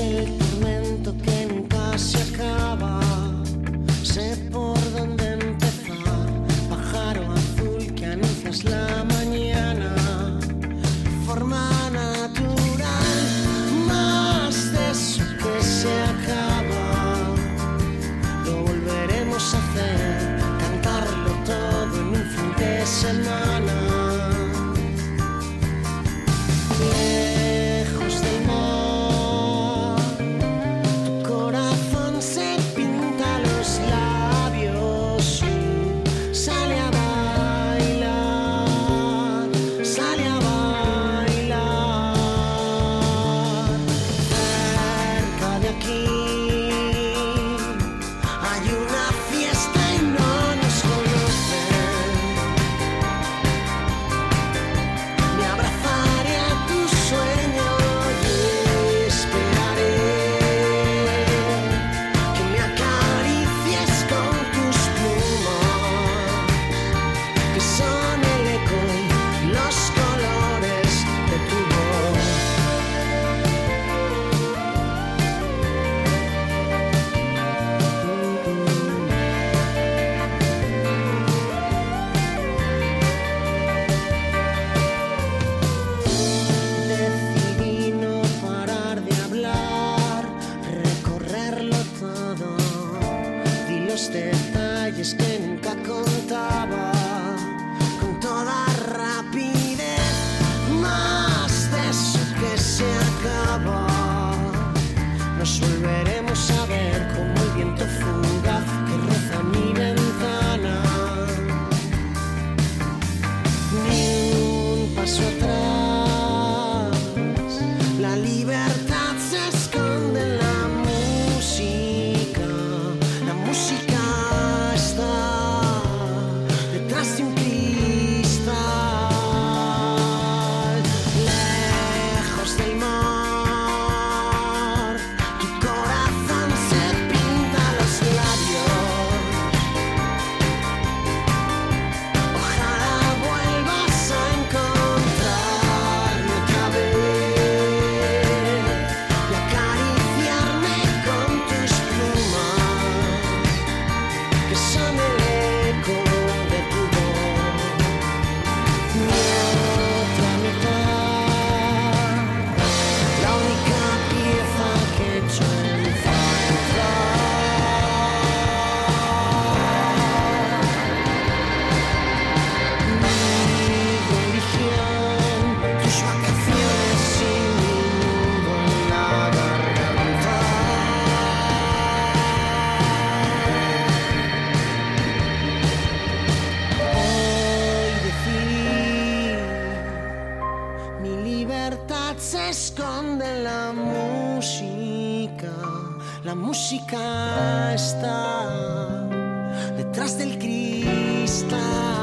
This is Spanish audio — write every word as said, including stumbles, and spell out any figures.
el tormento que nunca se acaba. Sé por dónde empezar, pájaro azul que anuncias la mañana. Forma natural, más de eso que se acaba. Lo volveremos a hacer, cantarlo todo en un fin de semana. Lejos del mar, tu corazón se pinta los labios y sale a bailar, sale a bailar. Cerca de aquí hay una fiesta y no nos conocen. Me abrazaré a tu sueño y esperaré que me acaricies con tus plumas, que son el eco y los colores de tu voz. Decidí no parar de hablar, recorrerlo todo. Di los detalles que nunca contaba con toda rapidez, más de eso que se acaba. Nos volveremos a ver como el viento fugaz que roza mi ventana. Ni un paso atrás, la libertad se esconde en la música. La música está detrás de un cristal. Lejos del mar, tu corazón se pinta los labios. Ojalá vuelvas a encontrarme otra vez y acariciarme con tus plumas, que son el eco de tu voz. Mi otra mitad, la única pieza que he hecho en falta. Mi religión, tus vacaciones y mi nudo en la garganta. Hoy decidí, mi libertad se esconde en la música. La música está detrás del cristal.